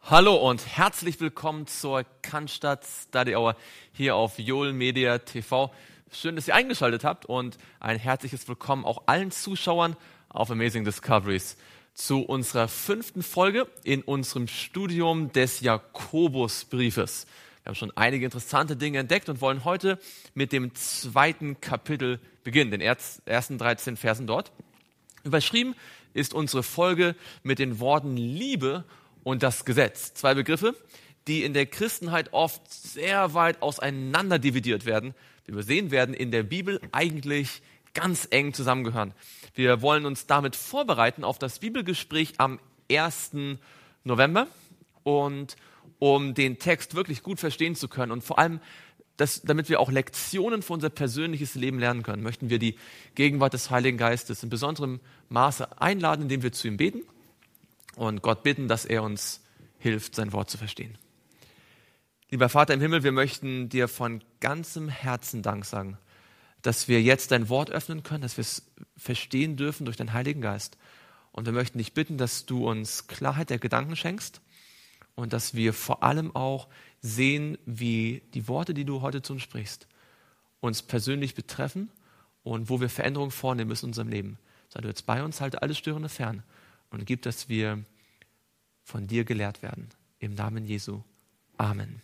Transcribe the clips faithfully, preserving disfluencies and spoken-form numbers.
Hallo und herzlich willkommen zur Cannstatt Study Hour hier auf Joel Media T V. Schön, dass ihr eingeschaltet habt und ein herzliches Willkommen auch allen Zuschauern auf Amazing Discoveries zu unserer fünften Folge in unserem Studium des Jakobusbriefes. Wir haben schon einige interessante Dinge entdeckt und wollen heute mit dem zweiten Kapitel beginnen, den ersten dreizehn Versen dort. Überschrieben ist unsere Folge mit den Worten Liebe und das Gesetz. Zwei Begriffe, die in der Christenheit oft sehr weit auseinander dividiert werden, die wir sehen werden in der Bibel eigentlich ganz eng zusammengehören. Wir wollen uns damit vorbereiten auf das Bibelgespräch am ersten November und um den Text wirklich gut verstehen zu können und vor allem, das, damit wir auch Lektionen für unser persönliches Leben lernen können, möchten wir die Gegenwart des Heiligen Geistes in besonderem Maße einladen, indem wir zu ihm beten und Gott bitten, dass er uns hilft, sein Wort zu verstehen. Lieber Vater im Himmel, wir möchten dir von ganzem Herzen Dank sagen, dass wir jetzt dein Wort öffnen können, dass wir es verstehen dürfen durch deinen Heiligen Geist. Und wir möchten dich bitten, dass du uns Klarheit der Gedanken schenkst und dass wir vor allem auch sehen, wie die Worte, die du heute zu uns sprichst, uns persönlich betreffen und wo wir Veränderungen vornehmen müssen in unserem Leben. Sei du jetzt bei uns, halte alles Störende fern und gib, dass wir von dir gelehrt werden. Im Namen Jesu. Amen.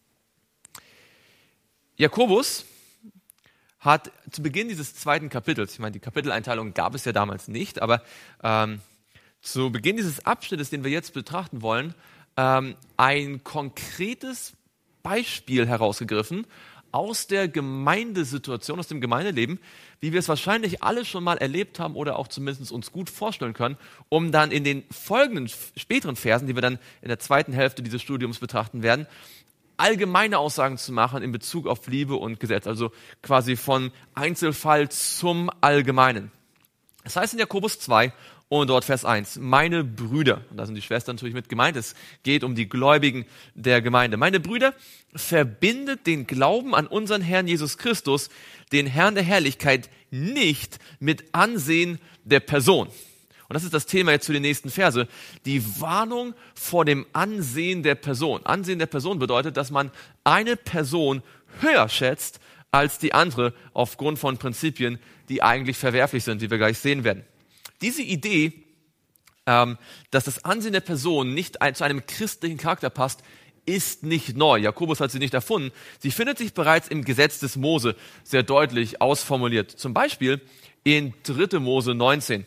Jakobus hat zu Beginn dieses zweiten Kapitels, ich meine, die Kapiteleinteilung gab es ja damals nicht, aber ähm, zu Beginn dieses Abschnittes, den wir jetzt betrachten wollen, ähm, ein konkretes Beispiel herausgegriffen aus der Gemeindesituation, aus dem Gemeindeleben, wie wir es wahrscheinlich alle schon mal erlebt haben oder auch zumindest uns gut vorstellen können, um dann in den folgenden, späteren Versen, die wir dann in der zweiten Hälfte dieses Studiums betrachten werden, allgemeine Aussagen zu machen in Bezug auf Liebe und Gesetz, also quasi von Einzelfall zum Allgemeinen. Das heißt in Jakobus zwei und dort Vers eins, meine Brüder, und da sind die Schwestern natürlich mit gemeint, es geht um die Gläubigen der Gemeinde. Meine Brüder, verbindet den Glauben an unseren Herrn Jesus Christus, den Herrn der Herrlichkeit, nicht mit Ansehen der Person. Und das ist das Thema jetzt für die nächsten Verse. Die Warnung vor dem Ansehen der Person. Ansehen der Person bedeutet, dass man eine Person höher schätzt als die andere aufgrund von Prinzipien, die eigentlich verwerflich sind, wie wir gleich sehen werden. Diese Idee, ähm, dass das Ansehen der Person nicht ein, zu einem christlichen Charakter passt, ist nicht neu. Jakobus hat sie nicht erfunden. Sie findet sich bereits im Gesetz des Mose sehr deutlich ausformuliert. Zum Beispiel in dritter Mose neunzehn.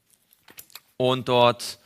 Und dort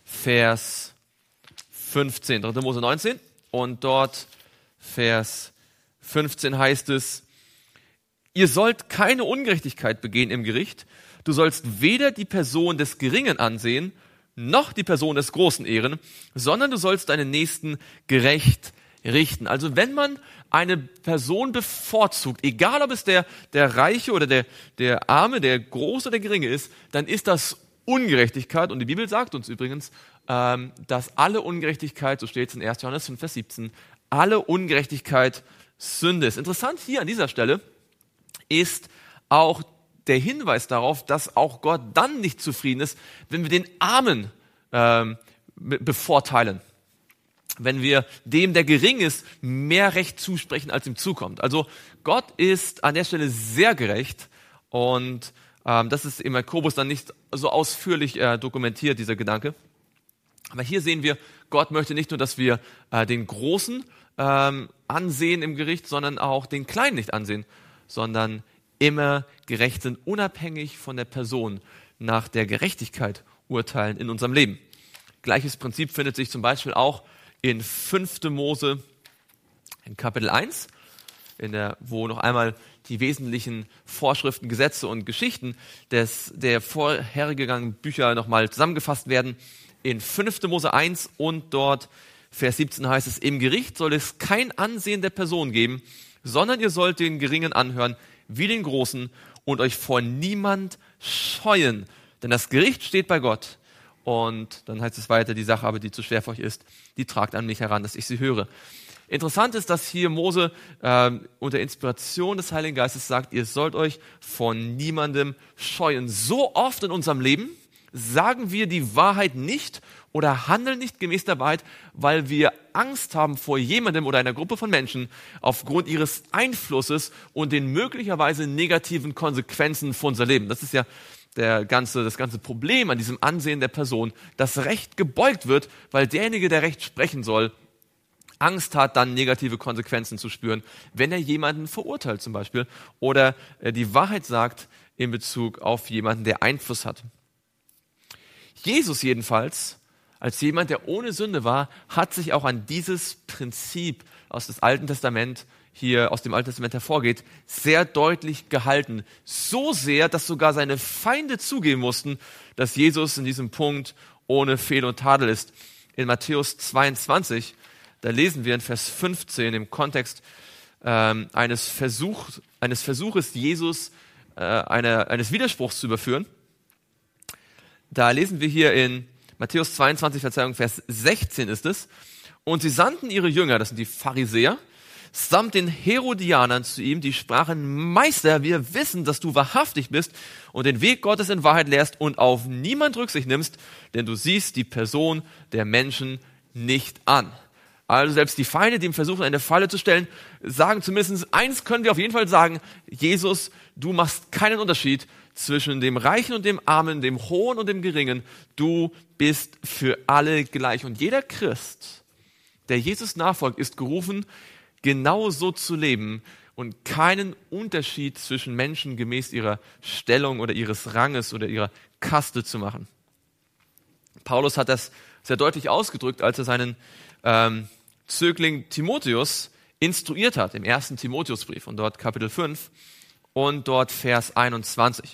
Vers fünfzehn. dritter Mose neunzehn. Und dort Vers fünfzehn heißt es, ihr sollt keine Ungerechtigkeit begehen im Gericht. Du sollst weder die Person des Geringen ansehen, noch die Person des Großen ehren, sondern du sollst deinen Nächsten gerecht richten. Also wenn man eine Person bevorzugt, egal ob es der, der Reiche oder der, der Arme, der Große oder der Geringe ist, dann ist das Ungerechtigkeit. Und die Bibel sagt uns übrigens, ähm, dass alle Ungerechtigkeit, so steht es in erster Johannes fünf, Vers siebzehn, alle Ungerechtigkeit Sünde ist. Interessant hier an dieser Stelle ist auch der Hinweis darauf, dass auch Gott dann nicht zufrieden ist, wenn wir den Armen ähm, bevorteilen. Wenn wir dem, der gering ist, mehr Recht zusprechen, als ihm zukommt. Also Gott ist an der Stelle sehr gerecht und ähm, das ist im Jakobus dann nicht so ausführlich äh, dokumentiert, dieser Gedanke. Aber hier sehen wir, Gott möchte nicht nur, dass wir äh, den Großen ähm, ansehen im Gericht, sondern auch den Kleinen nicht ansehen, sondern immer gerecht sind, unabhängig von der Person nach der Gerechtigkeit urteilen in unserem Leben. Gleiches Prinzip findet sich zum Beispiel auch in fünfter Mose in Kapitel eins, in der, wo noch einmal die wesentlichen Vorschriften, Gesetze und Geschichten des, der vorhergegangenen Bücher nochmal zusammengefasst werden. In fünfter Mose eins und dort Vers siebzehn heißt es, im Gericht soll es kein Ansehen der Person geben, sondern ihr sollt den Geringen anhören, wie den Großen und euch vor niemand scheuen. Denn das Gericht steht bei Gott. Und dann heißt es weiter, die Sache aber, die zu schwer für euch ist, die tragt an mich heran, dass ich sie höre. Interessant ist, dass hier Mose äh, unter Inspiration des Heiligen Geistes sagt, ihr sollt euch vor niemandem scheuen. So oft in unserem Leben Sagen wir die Wahrheit nicht oder handeln nicht gemäß der Wahrheit, weil wir Angst haben vor jemandem oder einer Gruppe von Menschen aufgrund ihres Einflusses und den möglicherweise negativen Konsequenzen für unser Leben. Das ist ja der ganze, das ganze Problem an diesem Ansehen der Person, dass Recht gebeugt wird, weil derjenige, der Recht sprechen soll, Angst hat, dann negative Konsequenzen zu spüren, wenn er jemanden verurteilt zum Beispiel oder die Wahrheit sagt in Bezug auf jemanden, der Einfluss hat. Jesus jedenfalls, als jemand, der ohne Sünde war, hat sich auch an dieses Prinzip aus dem Alten Testament, hier aus dem Alten Testament hervorgeht, sehr deutlich gehalten. So sehr, dass sogar seine Feinde zugeben mussten, dass Jesus in diesem Punkt ohne Fehl und Tadel ist. In Matthäus zweiundzwanzig, da lesen wir in Vers fünfzehn im Kontext ähm, eines, Versuch, eines Versuches, Jesus äh, eine, eines Widerspruchs zu überführen. Da lesen wir hier in Matthäus zweiundzwanzig, Verzeihung, Vers sechzehn ist es. Und sie sandten ihre Jünger, das sind die Pharisäer, samt den Herodianern zu ihm, die sprachen: Meister, wir wissen, dass du wahrhaftig bist und den Weg Gottes in Wahrheit lehrst und auf niemand Rücksicht nimmst, denn du siehst die Person der Menschen nicht an. Also selbst die Feinde, die ihm versuchen, eine Falle zu stellen, sagen zumindest eins können wir auf jeden Fall sagen: Jesus, du machst keinen Unterschied zwischen dem Reichen und dem Armen, dem Hohen und dem Geringen. Du bist für alle gleich. Und jeder Christ, der Jesus nachfolgt, ist gerufen, genau so zu leben und keinen Unterschied zwischen Menschen gemäß ihrer Stellung oder ihres Ranges oder ihrer Kaste zu machen. Paulus hat das sehr deutlich ausgedrückt, als er seinen ähm, Zögling Timotheus instruiert hat, im ersten Timotheusbrief und dort Kapitel fünf und dort Vers einundzwanzig.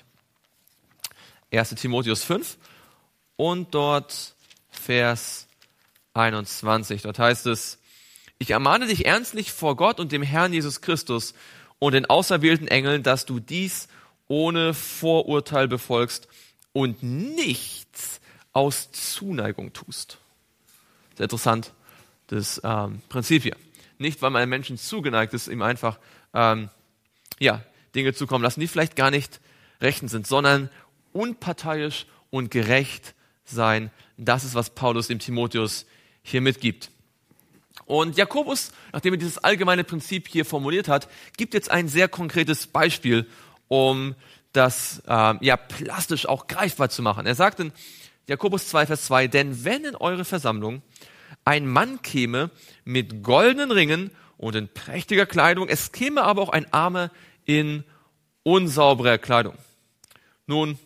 erster Timotheus fünf und dort Vers einundzwanzig. Dort heißt es: Ich ermahne dich ernstlich vor Gott und dem Herrn Jesus Christus und den auserwählten Engeln, dass du dies ohne Vorurteil befolgst und nichts aus Zuneigung tust. Sehr interessant, das ähm, Prinzip hier. Nicht, weil man einem Menschen zugeneigt ist, ihm einfach ähm, ja, Dinge zukommen lassen, die vielleicht gar nicht rechtens sind, sondern unparteiisch und gerecht sein. Das ist, was Paulus dem Timotheus hier mitgibt. Und Jakobus, nachdem er dieses allgemeine Prinzip hier formuliert hat, gibt jetzt ein sehr konkretes Beispiel, um das ähm, ja plastisch auch greifbar zu machen. Er sagt in Jakobus zwei, Vers zwei: Denn wenn in eure Versammlung ein Mann käme mit goldenen Ringen und in prächtiger Kleidung, es käme aber auch ein Armer in unsauberer Kleidung. Nun,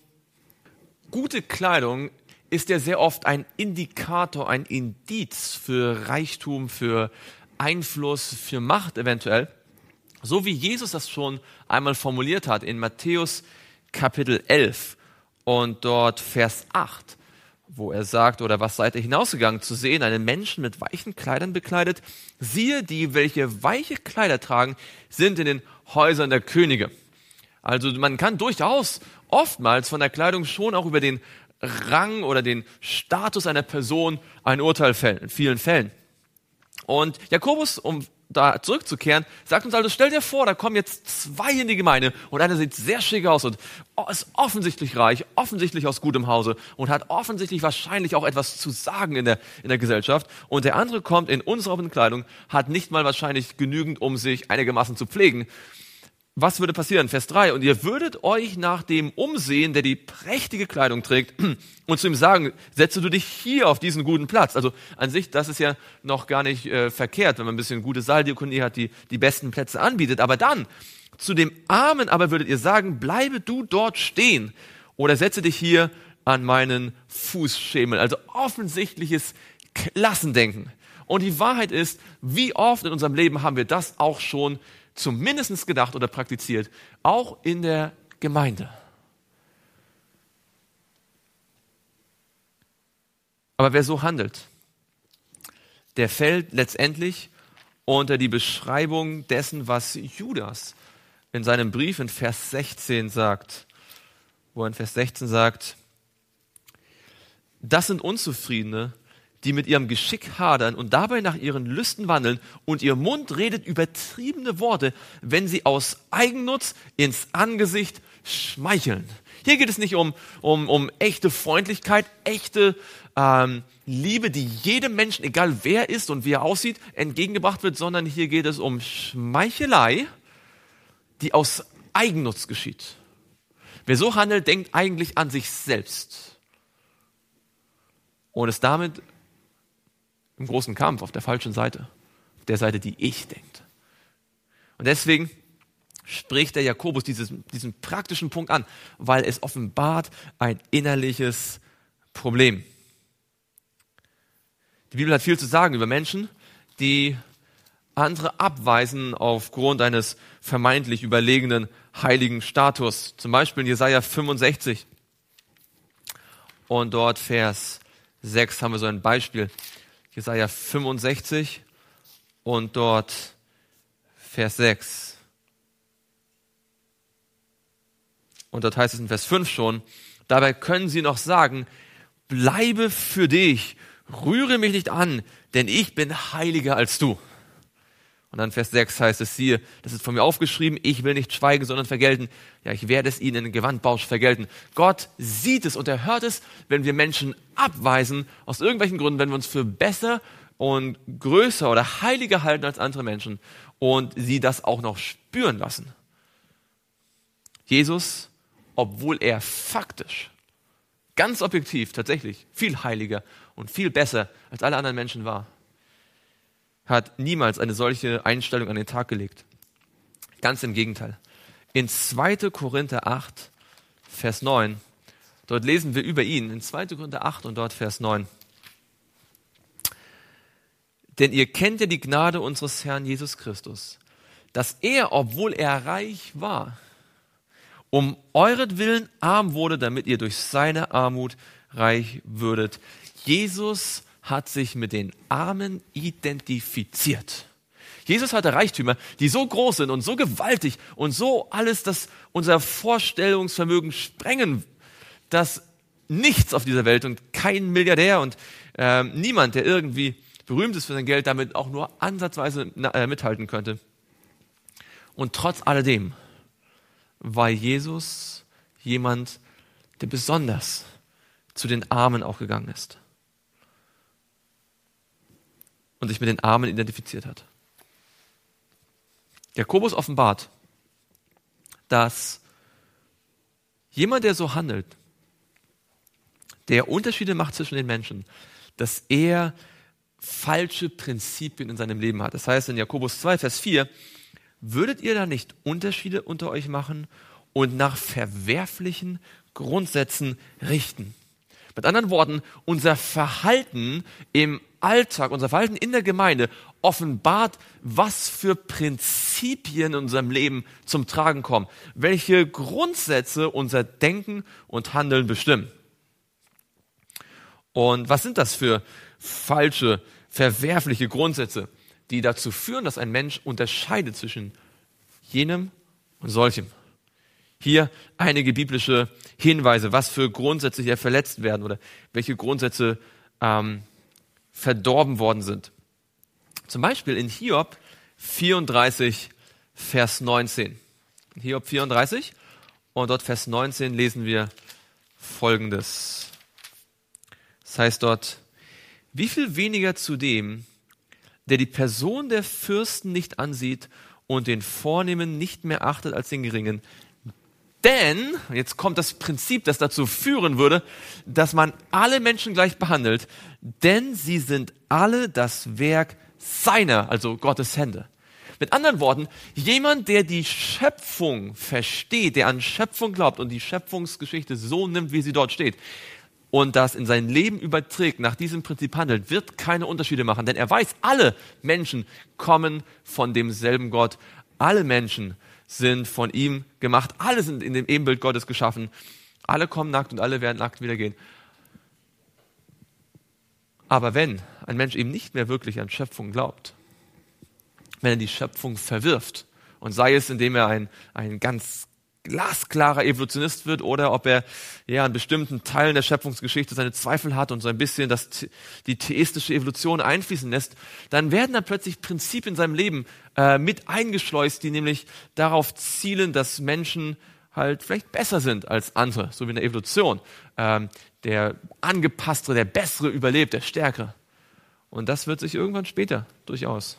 gute Kleidung ist ja sehr oft ein Indikator, ein Indiz für Reichtum, für Einfluss, für Macht eventuell. So wie Jesus das schon einmal formuliert hat in Matthäus Kapitel elf und dort Vers acht, wo er sagt: Oder was seid ihr hinausgegangen zu sehen? Einen Menschen mit weichen Kleidern bekleidet? Siehe, die, welche weiche Kleider tragen, sind in den Häusern der Könige. Also man kann durchaus oftmals von der Kleidung schon auch über den Rang oder den Status einer Person ein Urteil fällen, in vielen Fällen. Und Jakobus, um da zurückzukehren, sagt uns also: Stell dir vor, da kommen jetzt zwei in die Gemeinde und einer sieht sehr schick aus und ist offensichtlich reich, offensichtlich aus gutem Hause und hat offensichtlich wahrscheinlich auch etwas zu sagen in der, in der Gesellschaft, und der andere kommt in unsauberen Kleidung, hat nicht mal wahrscheinlich genügend, um sich einigermaßen zu pflegen. Was würde passieren? Vers drei: Und ihr würdet euch nach dem umsehen, der die prächtige Kleidung trägt, und zu ihm sagen: Setze du dich hier auf diesen guten Platz. Also an sich, das ist ja noch gar nicht äh, verkehrt, wenn man ein bisschen gute Saaldiakonie hat, die die besten Plätze anbietet. Aber dann, zu dem Armen aber würdet ihr sagen: Bleibe du dort stehen oder setze dich hier an meinen Fußschemel. Also offensichtliches Klassendenken. Und die Wahrheit ist, wie oft in unserem Leben haben wir das auch schon zumindest gedacht oder praktiziert, auch in der Gemeinde. Aber wer so handelt, der fällt letztendlich unter die Beschreibung dessen, was Judas in seinem Brief in Vers sechzehn sagt, wo er in Vers sechzehn sagt: Das sind Unzufriedene, die mit ihrem Geschick hadern und dabei nach ihren Lüsten wandeln, und ihr Mund redet übertriebene Worte, wenn sie aus Eigennutz ins Angesicht schmeicheln. Hier geht es nicht um, um, um echte Freundlichkeit, echte ähm, Liebe, die jedem Menschen, egal wer ist und wie er aussieht, entgegengebracht wird, sondern hier geht es um Schmeichelei, die aus Eigennutz geschieht. Wer so handelt, denkt eigentlich an sich selbst und ist damit im großen Kampf auf der falschen Seite, auf der Seite, die ich denkt. Und deswegen spricht der Jakobus dieses, diesen praktischen Punkt an, weil es offenbart ein innerliches Problem. Die Bibel hat viel zu sagen über Menschen, die andere abweisen aufgrund eines vermeintlich überlegenen heiligen Status. Zum Beispiel in Jesaja fünfundsechzig und dort Vers sechs haben wir so ein Beispiel. Jesaja fünfundsechzig und dort Vers sechs. Und dort heißt es in Vers fünf schon: Dabei können sie noch sagen, bleibe für dich, rühre mich nicht an, denn ich bin heiliger als du. Und dann Vers sechs heißt es, siehe, das ist von mir aufgeschrieben, ich will nicht schweigen, sondern vergelten. Ja, ich werde es ihnen in Gewandbausch vergelten. Gott sieht es und er hört es, wenn wir Menschen abweisen, aus irgendwelchen Gründen, wenn wir uns für besser und größer oder heiliger halten als andere Menschen und sie das auch noch spüren lassen. Jesus, obwohl er faktisch, ganz objektiv tatsächlich viel heiliger und viel besser als alle anderen Menschen war, hat niemals eine solche Einstellung an den Tag gelegt. Ganz im Gegenteil. In zweiter Korinther acht, Vers neun, dort lesen wir über ihn, in zweiter Korinther acht und dort Vers neun. Denn ihr kennt ja die Gnade unseres Herrn Jesus Christus, dass er, obwohl er reich war, um euretwillen arm wurde, damit ihr durch seine Armut reich würdet. Jesus hat sich mit den Armen identifiziert. Jesus hatte Reichtümer, die so groß sind und so gewaltig und so alles, dass unser Vorstellungsvermögen sprengen, dass nichts auf dieser Welt und kein Milliardär und äh, niemand, der irgendwie berühmt ist für sein Geld, damit auch nur ansatzweise äh, mithalten könnte. Und trotz alledem war Jesus jemand, der besonders zu den Armen auch gegangen ist und sich mit den Armen identifiziert hat. Jakobus offenbart, dass jemand, der so handelt, der Unterschiede macht zwischen den Menschen, dass er falsche Prinzipien in seinem Leben hat. Das heißt in Jakobus zwei, Vers vier, würdet ihr da nicht Unterschiede unter euch machen und nach verwerflichen Grundsätzen richten? Mit anderen Worten, unser Verhalten im Alltag, unser Verhalten in der Gemeinde offenbart, was für Prinzipien in unserem Leben zum Tragen kommen, welche Grundsätze unser Denken und Handeln bestimmen. Und was sind das für falsche, verwerfliche Grundsätze, die dazu führen, dass ein Mensch unterscheidet zwischen jenem und solchem? Hier einige biblische Hinweise, was für Grundsätze hier verletzt werden oder welche Grundsätze ähm, verdorben worden sind. Zum Beispiel in Hiob vierunddreißig, Vers neunzehn. In Hiob vierunddreißig und dort Vers neunzehn lesen wir Folgendes. Das heißt dort, wie viel weniger zu dem, der die Person der Fürsten nicht ansieht und den Vornehmen nicht mehr achtet als den Geringen. Denn, jetzt kommt das Prinzip, das dazu führen würde, dass man alle Menschen gleich behandelt, denn sie sind alle das Werk seiner, also Gottes Hände. Mit anderen Worten, jemand, der die Schöpfung versteht, der an Schöpfung glaubt und die Schöpfungsgeschichte so nimmt, wie sie dort steht, und das in sein Leben überträgt, nach diesem Prinzip handelt, wird keine Unterschiede machen, denn er weiß, alle Menschen kommen von demselben Gott, alle Menschen sind von ihm gemacht, alle sind in dem Ebenbild Gottes geschaffen, alle kommen nackt und alle werden nackt wieder gehen. Aber wenn ein Mensch eben nicht mehr wirklich an Schöpfung glaubt, wenn er die Schöpfung verwirft, und sei es, indem er ein, ein ganz glasklarer Evolutionist wird oder ob er ja an bestimmten Teilen der Schöpfungsgeschichte seine Zweifel hat und so ein bisschen das, die theistische Evolution einfließen lässt, dann werden da plötzlich Prinzipien in seinem Leben äh, mit eingeschleust, die nämlich darauf zielen, dass Menschen halt vielleicht besser sind als andere, so wie in der Evolution. Ähm, der Angepasste, der Bessere überlebt, der Stärkere. Und das wird sich irgendwann später durchaus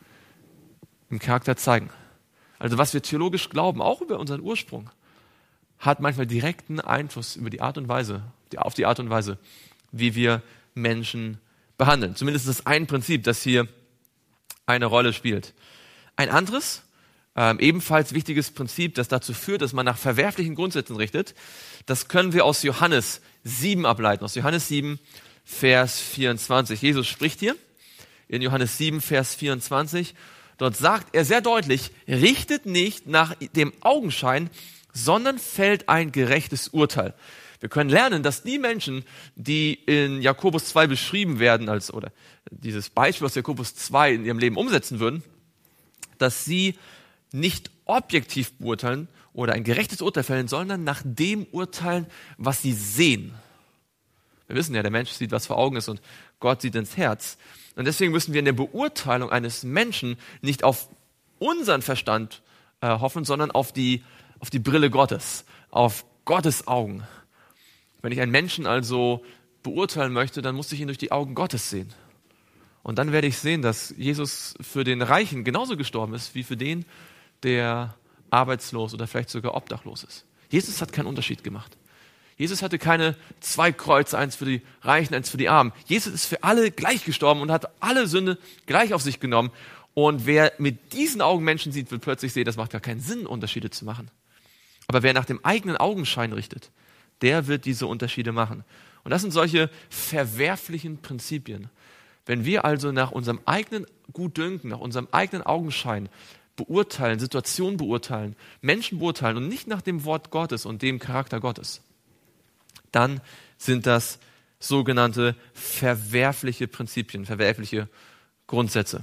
im Charakter zeigen. Also was wir theologisch glauben, auch über unseren Ursprung, hat manchmal direkten Einfluss über die Art und Weise, die, auf die Art und Weise, wie wir Menschen behandeln. Zumindest ist das ein Prinzip, das hier eine Rolle spielt. Ein anderes, ähm, ebenfalls wichtiges Prinzip, das dazu führt, dass man nach verwerflichen Grundsätzen richtet, das können wir aus Johannes sieben ableiten. Aus Johannes sieben, Vers vierundzwanzig. Jesus spricht hier in Johannes sieben, Vers vierundzwanzig. Dort sagt er sehr deutlich, richtet nicht nach dem Augenschein, sondern fällt ein gerechtes Urteil. Wir können lernen, dass die Menschen, die in Jakobus zwei beschrieben werden, als, oder dieses Beispiel aus Jakobus zwei in ihrem Leben umsetzen würden, dass sie nicht objektiv beurteilen oder ein gerechtes Urteil fällen, sondern nach dem urteilen, was sie sehen. Wir wissen ja, der Mensch sieht, was vor Augen ist und Gott sieht ins Herz. Und deswegen müssen wir in der Beurteilung eines Menschen nicht auf unseren Verstand äh, hoffen, sondern auf die, auf die Brille Gottes, auf Gottes Augen. Wenn ich einen Menschen also beurteilen möchte, dann muss ich ihn durch die Augen Gottes sehen. Und dann werde ich sehen, dass Jesus für den Reichen genauso gestorben ist, wie für den, der arbeitslos oder vielleicht sogar obdachlos ist. Jesus hat keinen Unterschied gemacht. Jesus hatte keine zwei Kreuze, eins für die Reichen, eins für die Armen. Jesus ist für alle gleich gestorben und hat alle Sünde gleich auf sich genommen. Und wer mit diesen Augen Menschen sieht, wird plötzlich sehen, das macht gar keinen Sinn, Unterschiede zu machen. Aber wer nach dem eigenen Augenschein richtet, der wird diese Unterschiede machen. Und das sind solche verwerflichen Prinzipien. Wenn wir also nach unserem eigenen Gutdünken, nach unserem eigenen Augenschein beurteilen, Situationen beurteilen, Menschen beurteilen und nicht nach dem Wort Gottes und dem Charakter Gottes, dann sind das sogenannte verwerfliche Prinzipien, verwerfliche Grundsätze.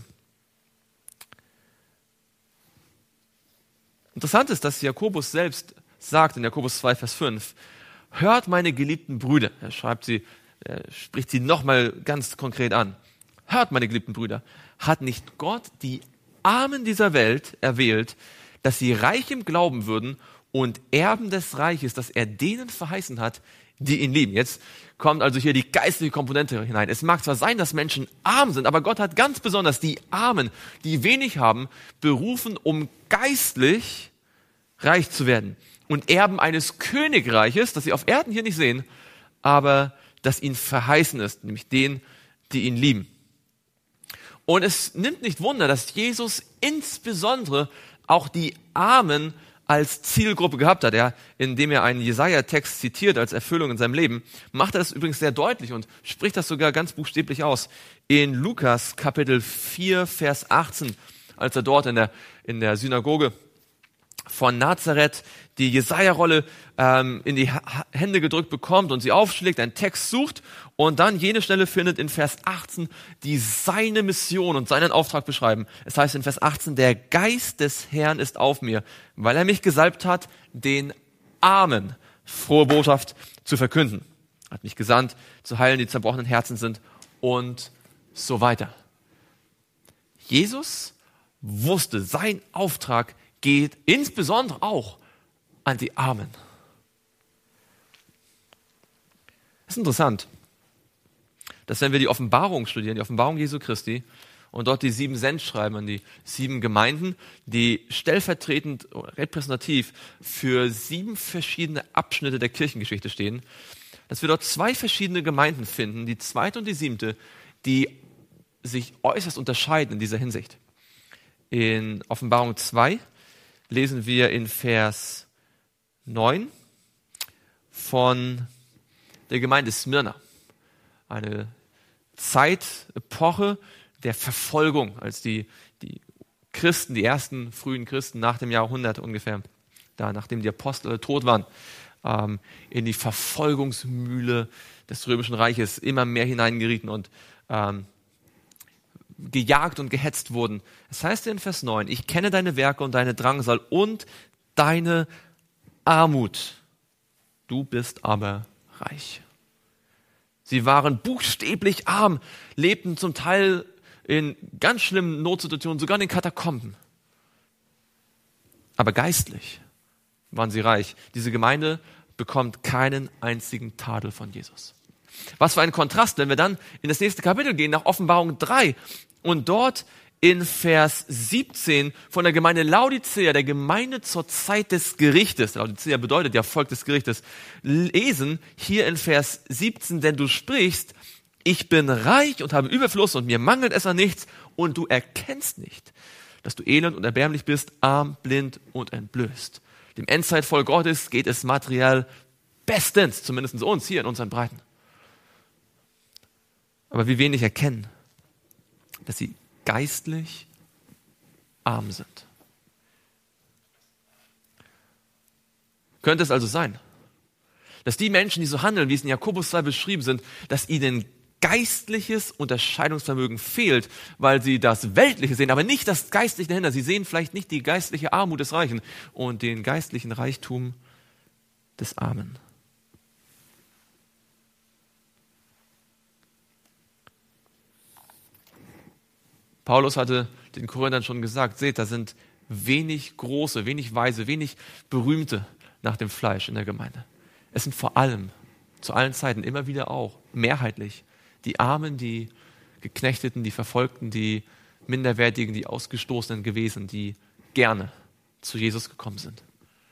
Interessant ist, dass Jakobus selbst sagt in Jakobus zwei, Vers fünf, hört meine geliebten Brüder, er schreibt sie, er spricht sie nochmal ganz konkret an, hört meine geliebten Brüder, hat nicht Gott die Armen dieser Welt erwählt, dass sie reich im Glauben würden und Erben des Reiches, das er denen verheißen hat, die ihn lieben. Jetzt kommt also hier die geistliche Komponente hinein. Es mag zwar sein, dass Menschen arm sind, aber Gott hat ganz besonders die Armen, die wenig haben, berufen, um geistlich reich zu werden und Erben eines Königreiches, das sie auf Erden hier nicht sehen, aber das ihnen verheißen ist, nämlich denen, die ihn lieben. Und es nimmt nicht Wunder, dass Jesus insbesondere auch die Armen als Zielgruppe gehabt hat. Er, indem er einen Jesaja-Text zitiert als Erfüllung in seinem Leben, macht er das übrigens sehr deutlich und spricht das sogar ganz buchstäblich aus. In Lukas Kapitel vier, Vers achtzehn, als er dort in der, in der Synagoge von Nazareth die Jesaja-Rolle ähm, in die ha- Hände gedrückt bekommt und sie aufschlägt, einen Text sucht und dann jene Stelle findet in Vers achtzehn, die seine Mission und seinen Auftrag beschreiben. Es heißt in Vers achtzehn, der Geist des Herrn ist auf mir, weil er mich gesalbt hat, den Armen frohe Botschaft zu verkünden. Er hat mich gesandt, zu heilen, die zerbrochenen Herzen sind und so weiter. Jesus wusste, sein Auftrag geht insbesondere auch an die Armen. Das ist interessant, dass wenn wir die Offenbarung studieren, die Offenbarung Jesu Christi, und dort die sieben Sendschreiben an die sieben Gemeinden, die stellvertretend oder repräsentativ für sieben verschiedene Abschnitte der Kirchengeschichte stehen, dass wir dort zwei verschiedene Gemeinden finden, die zweite und die siebte, die sich äußerst unterscheiden in dieser Hinsicht. In Offenbarung zwei lesen wir in Vers neun von der Gemeinde Smyrna. Eine Zeitepoche der Verfolgung, als die, die Christen, die ersten frühen Christen nach dem Jahrhundert ungefähr, da nachdem die Apostel tot waren, ähm, in die Verfolgungsmühle des Römischen Reiches immer mehr hineingerieten und ähm, gejagt und gehetzt wurden. Es heißt in Vers neun, ich kenne deine Werke und deine Drangsal und deine Armut, du bist aber reich. Sie waren buchstäblich arm, lebten zum Teil in ganz schlimmen Notsituationen, sogar in den Katakomben. Aber geistlich waren sie reich. Diese Gemeinde bekommt keinen einzigen Tadel von Jesus. Was für ein Kontrast, wenn wir dann in das nächste Kapitel gehen, nach Offenbarung drei und dort in Vers siebzehn von der Gemeinde Laodicea, der Gemeinde zur Zeit des Gerichtes, Laodicea bedeutet ja Volk des Gerichtes, lesen hier in Vers siebzehn, denn du sprichst, ich bin reich und habe Überfluss und mir mangelt es an nichts und du erkennst nicht, dass du elend und erbärmlich bist, arm, blind und entblößt. Dem Endzeitvolk Gottes geht es materiell bestens, zumindest uns hier in unseren Breiten. Aber wie wenig erkennen, dass sie geistlich arm sind. Könnte es also sein, dass die Menschen, die so handeln, wie es in Jakobus zwei beschrieben sind, dass ihnen geistliches Unterscheidungsvermögen fehlt, weil sie das Weltliche sehen, aber nicht das Geistliche dahinter. Sie sehen vielleicht nicht die geistliche Armut des Reichen und den geistlichen Reichtum des Armen. Paulus hatte den Korinthern schon gesagt, seht, da sind wenig große, wenig weise, wenig berühmte nach dem Fleisch in der Gemeinde. Es sind vor allem, zu allen Zeiten, immer wieder auch, mehrheitlich, die Armen, die Geknechteten, die Verfolgten, die Minderwertigen, die Ausgestoßenen gewesen, die gerne zu Jesus gekommen sind.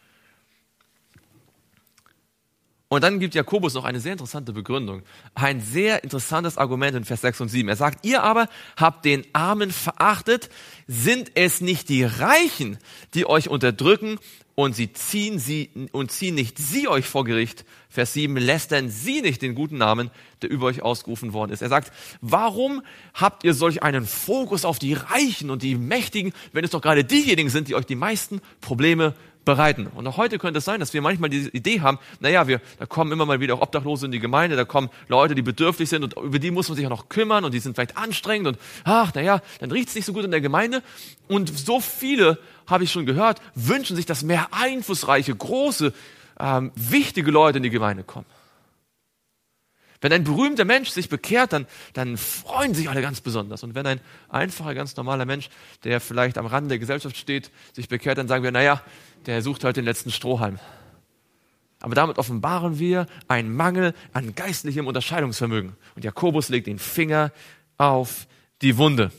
Und dann gibt Jakobus noch eine sehr interessante Begründung. Ein sehr interessantes Argument in Vers sechs und sieben. Er sagt, ihr aber habt den Armen verachtet, sind es nicht die Reichen, die euch unterdrücken und sie ziehen sie und ziehen nicht sie euch vor Gericht. Vers sieben, lästern sie nicht den guten Namen, der über euch ausgerufen worden ist. Er sagt, warum habt ihr solch einen Fokus auf die Reichen und die Mächtigen, wenn es doch gerade diejenigen sind, die euch die meisten Probleme bereiten. Und auch heute könnte es sein, dass wir manchmal diese Idee haben, naja, wir, da kommen immer mal wieder auch Obdachlose in die Gemeinde, da kommen Leute, die bedürftig sind und über die muss man sich auch noch kümmern und die sind vielleicht anstrengend und ach, naja, dann riecht es nicht so gut in der Gemeinde. Und so viele, habe ich schon gehört, wünschen sich, dass mehr einflussreiche, große, ähm, wichtige Leute in die Gemeinde kommen. Wenn ein berühmter Mensch sich bekehrt, dann, dann freuen sich alle ganz besonders. Und wenn ein einfacher, ganz normaler Mensch, der vielleicht am Rand der Gesellschaft steht, sich bekehrt, dann sagen wir, naja, der sucht halt den letzten Strohhalm. Aber damit offenbaren wir einen Mangel an geistlichem Unterscheidungsvermögen. Und Jakobus legt den Finger auf die Wunde.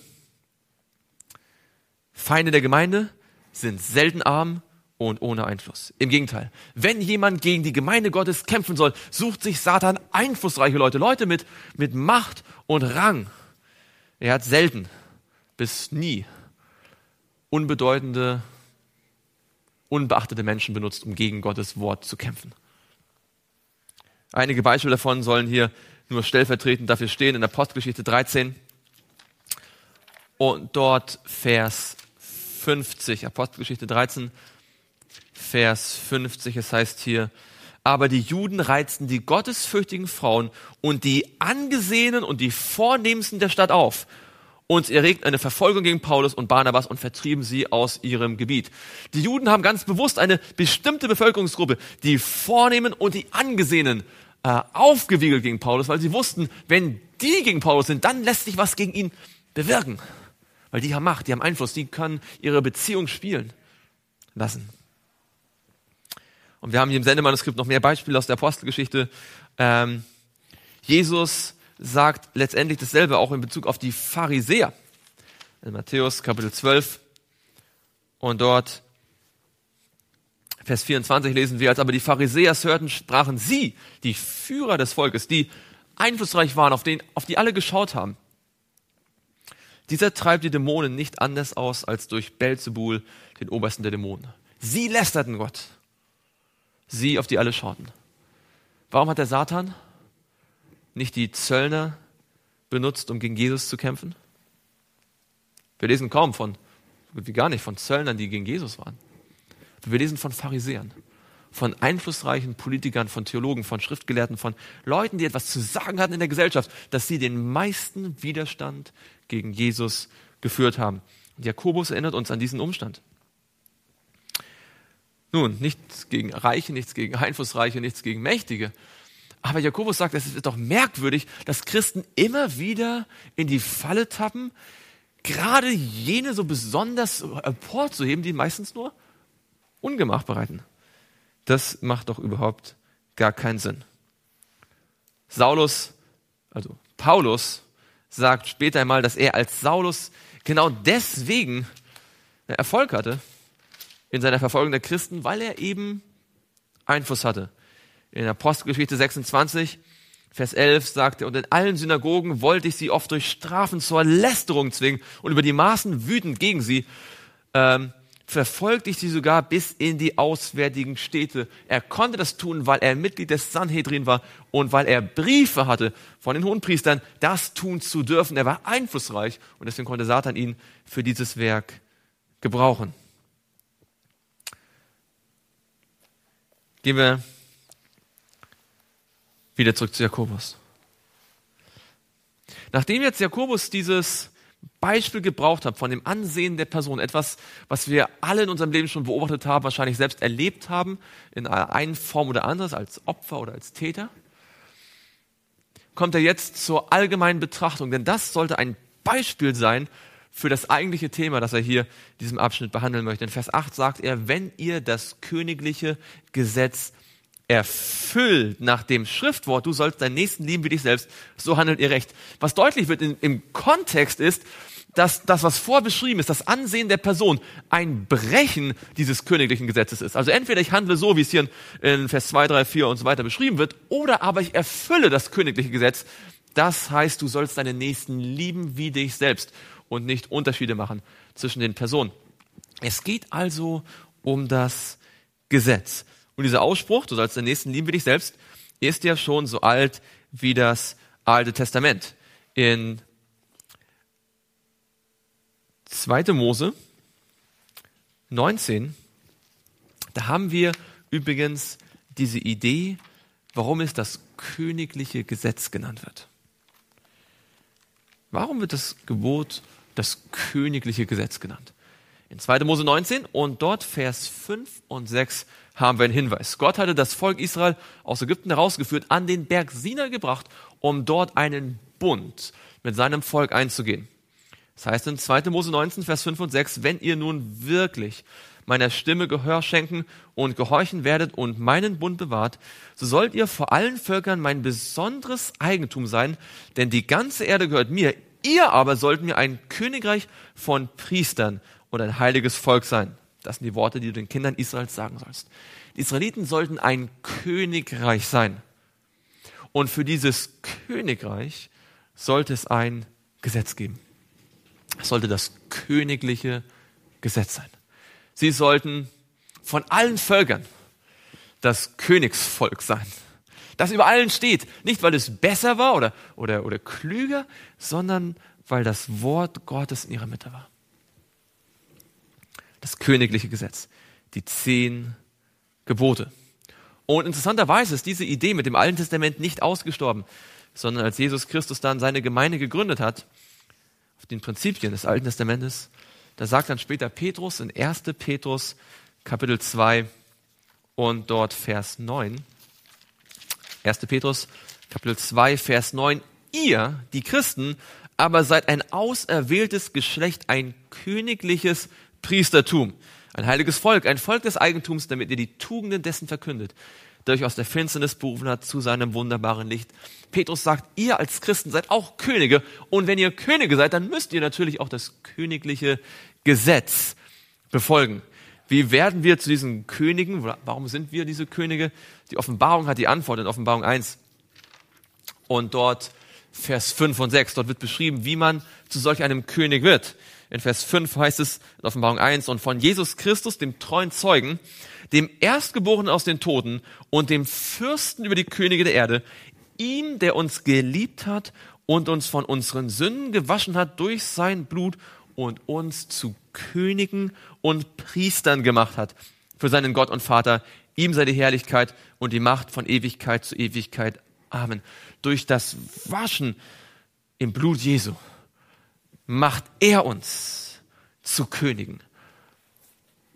Feinde der Gemeinde sind selten arm und ohne Einfluss. Im Gegenteil, wenn jemand gegen die Gemeinde Gottes kämpfen soll, sucht sich Satan einflussreiche Leute, Leute mit, mit Macht und Rang. Er hat selten bis nie unbedeutende, unbeachtete Menschen benutzt, um gegen Gottes Wort zu kämpfen. Einige Beispiele davon sollen hier nur stellvertretend dafür stehen in Apostelgeschichte dreizehn und dort Vers fünfzig, Apostelgeschichte dreizehn, Vers fünfzig, es heißt hier, aber die Juden reizten die gottesfürchtigen Frauen und die Angesehenen und die Vornehmsten der Stadt auf und erregten eine Verfolgung gegen Paulus und Barnabas und vertrieben sie aus ihrem Gebiet. Die Juden haben ganz bewusst eine bestimmte Bevölkerungsgruppe, die Vornehmen und die Angesehenen, äh, aufgewiegelt gegen Paulus, weil sie wussten, wenn die gegen Paulus sind, dann lässt sich was gegen ihn bewirken. Weil die haben Macht, die haben Einfluss, die können ihre Beziehung spielen lassen. Und wir haben hier im Sendemanuskript noch mehr Beispiele aus der Apostelgeschichte. Ähm, Jesus sagt letztendlich dasselbe auch in Bezug auf die Pharisäer. In Matthäus Kapitel zwölf und dort Vers vierundzwanzig lesen wir, als aber die Pharisäer es hörten, sprachen sie, die Führer des Volkes, die einflussreich waren, auf, den, auf die alle geschaut haben. Dieser treibt die Dämonen nicht anders aus als durch Belzebul, den Obersten der Dämonen. Sie lästerten Gott. Sie, auf die alle schauten. Warum hat der Satan nicht die Zöllner benutzt, um gegen Jesus zu kämpfen? Wir lesen kaum von, wie gar nicht, von Zöllnern, die gegen Jesus waren. Wir lesen von Pharisäern, von einflussreichen Politikern, von Theologen, von Schriftgelehrten, von Leuten, die etwas zu sagen hatten in der Gesellschaft, dass sie den meisten Widerstand gegen Jesus geführt haben. Und Jakobus erinnert uns an diesen Umstand. Nun, nichts gegen Reiche, nichts gegen Einflussreiche, nichts gegen Mächtige. Aber Jakobus sagt, es ist doch merkwürdig, dass Christen immer wieder in die Falle tappen, gerade jene so besonders emporzuheben, die meistens nur Ungemach bereiten. Das macht doch überhaupt gar keinen Sinn. Saulus, also Paulus, sagt später einmal, dass er als Saulus genau deswegen Erfolg hatte in seiner Verfolgung der Christen, weil er eben Einfluss hatte. In Apostelgeschichte sechsundzwanzig, Vers elf sagt er, und in allen Synagogen wollte ich sie oft durch Strafen zur Lästerung zwingen und über die Maßen wütend gegen sie, ähm, verfolgte ich sie sogar bis in die auswärtigen Städte. Er konnte das tun, weil er Mitglied des Sanhedrin war und weil er Briefe hatte von den Hohenpriestern, das tun zu dürfen. Er war einflussreich und deswegen konnte Satan ihn für dieses Werk gebrauchen. Gehen wir wieder zurück zu Jakobus. Nachdem jetzt Jakobus dieses Beispiel gebraucht hat von dem Ansehen der Person, etwas, was wir alle in unserem Leben schon beobachtet haben, wahrscheinlich selbst erlebt haben, in einer Form oder anderes, als Opfer oder als Täter, kommt er jetzt zur allgemeinen Betrachtung, denn das sollte ein Beispiel sein für das eigentliche Thema, das er hier in diesem Abschnitt behandeln möchte. In Vers acht sagt er, wenn ihr das königliche Gesetz erfüllt nach dem Schriftwort, du sollst deinen Nächsten lieben wie dich selbst, so handelt ihr recht. Was deutlich wird in, im Kontext ist, dass das, was vorbeschrieben ist, das Ansehen der Person, ein Brechen dieses königlichen Gesetzes ist. Also entweder ich handle so, wie es hier in, in Vers zwei, drei, vier und so weiter beschrieben wird, oder aber ich erfülle das königliche Gesetz. Das heißt, du sollst deinen Nächsten lieben wie dich selbst und nicht Unterschiede machen zwischen den Personen. Es geht also um das Gesetz. Und dieser Ausspruch, du sollst deinen Nächsten lieben wie dich selbst, ist ja schon so alt wie das Alte Testament. In zweiter Mose neunzehn, da haben wir übrigens diese Idee, warum es das königliche Gesetz genannt wird. Warum wird das Gebot das königliche Gesetz genannt? In zweiter Mose neunzehn und dort Vers fünf und sechs haben wir einen Hinweis. Gott hatte das Volk Israel aus Ägypten herausgeführt, an den Berg Sinai gebracht, um dort einen Bund mit seinem Volk einzugehen. Das heißt in zweiter Mose neunzehn, Vers fünf und sechs, wenn ihr nun wirklich meiner Stimme Gehör schenken und gehorchen werdet und meinen Bund bewahrt, so sollt ihr vor allen Völkern mein besonderes Eigentum sein, denn die ganze Erde gehört mir. Ihr aber sollt mir ein Königreich von Priestern und ein heiliges Volk sein. Das sind die Worte, die du den Kindern Israels sagen sollst. Die Israeliten sollten ein Königreich sein. Und für dieses Königreich sollte es ein Gesetz geben. Es sollte das königliche Gesetz sein. Sie sollten von allen Völkern das Königsvolk sein, das über allen steht. Nicht, weil es besser war oder, oder, oder klüger, sondern weil das Wort Gottes in ihrer Mitte war. Das königliche Gesetz, die zehn Gebote. Und interessanterweise ist diese Idee mit dem Alten Testament nicht ausgestorben, sondern als Jesus Christus dann seine Gemeinde gegründet hat, auf den Prinzipien des Alten Testamentes, da sagt dann später Petrus in erster Petrus Kapitel zwei und dort Vers neun, erster Petrus Kapitel zwei, Vers neun, ihr, die Christen, aber seid ein auserwähltes Geschlecht, ein königliches Priestertum, ein heiliges Volk, ein Volk des Eigentums, damit ihr die Tugenden dessen verkündet, der euch aus der Finsternis berufen hat zu seinem wunderbaren Licht. Petrus sagt, ihr als Christen seid auch Könige und wenn ihr Könige seid, dann müsst ihr natürlich auch das königliche Gesetz befolgen. Wie werden wir zu diesen Königen? Warum sind wir diese Könige? Die Offenbarung hat die Antwort in Offenbarung eins und dort Vers fünf und sechs. Dort wird beschrieben, wie man zu solch einem König wird. In Vers fünf heißt es in Offenbarung eins, und von Jesus Christus, dem treuen Zeugen, dem Erstgeborenen aus den Toten und dem Fürsten über die Könige der Erde, ihm, der uns geliebt hat und uns von unseren Sünden gewaschen hat durch sein Blut und uns zu Königen und Priestern gemacht hat für seinen Gott und Vater. Ihm sei die Herrlichkeit und die Macht von Ewigkeit zu Ewigkeit. Amen. Durch das Waschen im Blut Jesu macht er uns zu Königen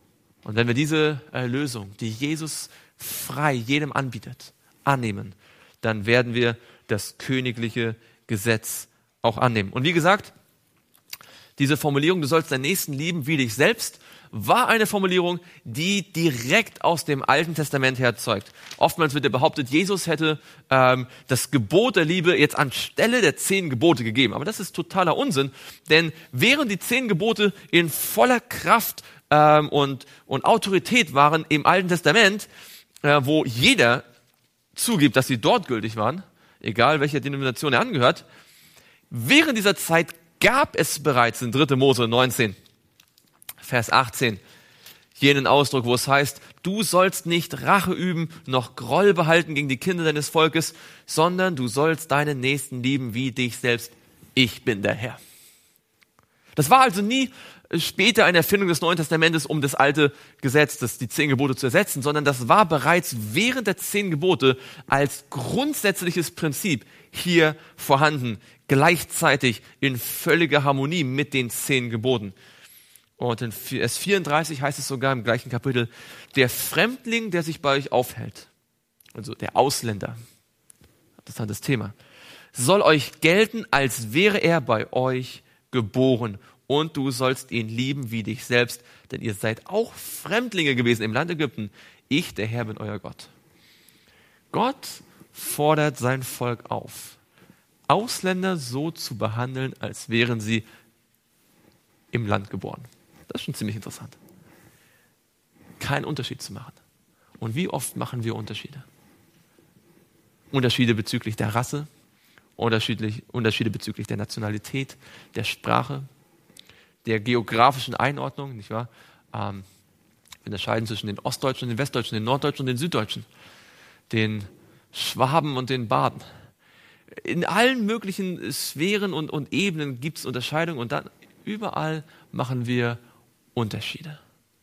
Und wenn wir diese Erlösung, die Jesus frei jedem anbietet, annehmen, dann werden wir das königliche Gesetz auch annehmen. Und wie gesagt, diese Formulierung, du sollst deinen Nächsten lieben wie dich selbst, war eine Formulierung, die direkt aus dem Alten Testament herzeugt. Oftmals wird ja behauptet, Jesus hätte ähm, das Gebot der Liebe jetzt anstelle der zehn Gebote gegeben. Aber das ist totaler Unsinn, denn während die zehn Gebote in voller Kraft ähm, und, und Autorität waren im Alten Testament, äh, wo jeder zugibt, dass sie dort gültig waren, egal welcher Denomination er angehört, während dieser Zeit gab es bereits in dritter Mose neunzehn, Vers achtzehn, jenen Ausdruck, wo es heißt, du sollst nicht Rache üben, noch Groll behalten gegen die Kinder deines Volkes, sondern du sollst deinen Nächsten lieben wie dich selbst. Ich bin der Herr. Das war also nie später eine Erfindung des Neuen Testamentes, um das alte Gesetz, das die zehn Gebote zu ersetzen, sondern das war bereits während der zehn Gebote als grundsätzliches Prinzip hier vorhanden, gleichzeitig in völliger Harmonie mit den zehn Geboten. Und in Vers vierunddreißig heißt es sogar im gleichen Kapitel, der Fremdling, der sich bei euch aufhält, also der Ausländer, interessantes Thema, soll euch gelten, als wäre er bei euch geboren. Und du sollst ihn lieben wie dich selbst, denn ihr seid auch Fremdlinge gewesen im Land Ägypten. Ich, der Herr, bin euer Gott. Gott fordert sein Volk auf, Ausländer so zu behandeln, als wären sie im Land geboren. Das ist schon ziemlich interessant. Keinen Unterschied zu machen. Und wie oft machen wir Unterschiede? Unterschiede bezüglich der Rasse, Unterschiedlich, Unterschiede bezüglich der Nationalität, der Sprache, der geografischen Einordnung, nicht wahr? Ähm, wir unterscheiden zwischen den Ostdeutschen, den Westdeutschen, den Norddeutschen und den Süddeutschen, den Schwaben und den Baden. In allen möglichen Sphären und, und Ebenen gibt es Unterscheidungen und dann überall machen wir Unterschiede.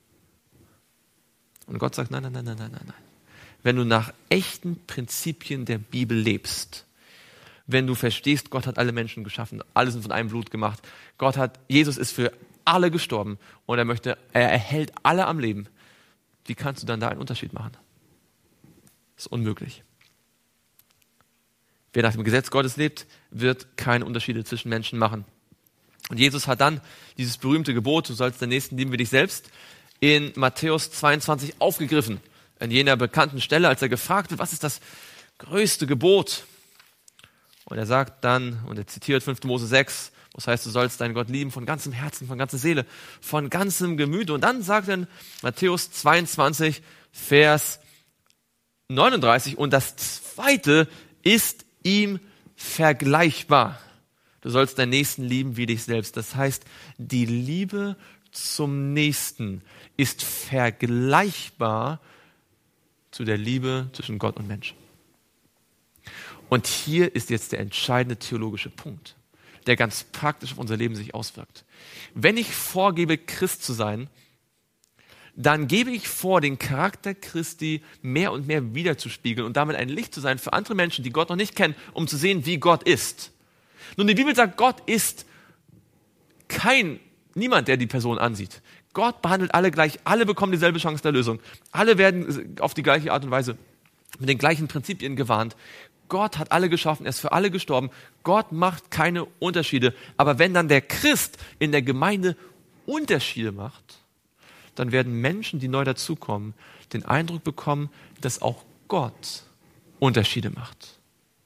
Und Gott sagt, nein, nein, nein, nein, nein, nein. Wenn du nach echten Prinzipien der Bibel lebst, wenn du verstehst, Gott hat alle Menschen geschaffen, alle sind von einem Blut gemacht, Gott hat, Jesus ist für alle gestorben und er möchte, er erhält alle am Leben, wie kannst du dann da einen Unterschied machen? Das ist unmöglich. Wer nach dem Gesetz Gottes lebt, wird keine Unterschiede zwischen Menschen machen. Und Jesus hat dann dieses berühmte Gebot, du sollst den Nächsten lieben wie dich selbst, in Matthäus zweiundzwanzig aufgegriffen. An jener bekannten Stelle, als er gefragt wird, was ist das größte Gebot? Und er sagt dann, und er zitiert fünfter Mose sechs, was heißt, du sollst deinen Gott lieben von ganzem Herzen, von ganzer Seele, von ganzem Gemüte. Und dann sagt er in Matthäus zweiundzwanzig, Vers neununddreißig, und das zweite ist ihm vergleichbar. Du sollst deinen Nächsten lieben wie dich selbst. Das heißt, die Liebe zum Nächsten ist vergleichbar zu der Liebe zwischen Gott und Menschen. Und hier ist jetzt der entscheidende theologische Punkt, der ganz praktisch auf unser Leben sich auswirkt. Wenn ich vorgebe, Christ zu sein, dann gebe ich vor, den Charakter Christi mehr und mehr wiederzuspiegeln und damit ein Licht zu sein für andere Menschen, die Gott noch nicht kennen, um zu sehen, wie Gott ist. Nun, die Bibel sagt, Gott ist kein, niemand, der die Person ansieht. Gott behandelt alle gleich, alle bekommen dieselbe Chance der Lösung. Alle werden auf die gleiche Art und Weise mit den gleichen Prinzipien gewarnt. Gott hat alle geschaffen, er ist für alle gestorben. Gott macht keine Unterschiede. Aber wenn dann der Christ in der Gemeinde Unterschiede macht, dann werden Menschen, die neu dazukommen, den Eindruck bekommen, dass auch Gott Unterschiede macht.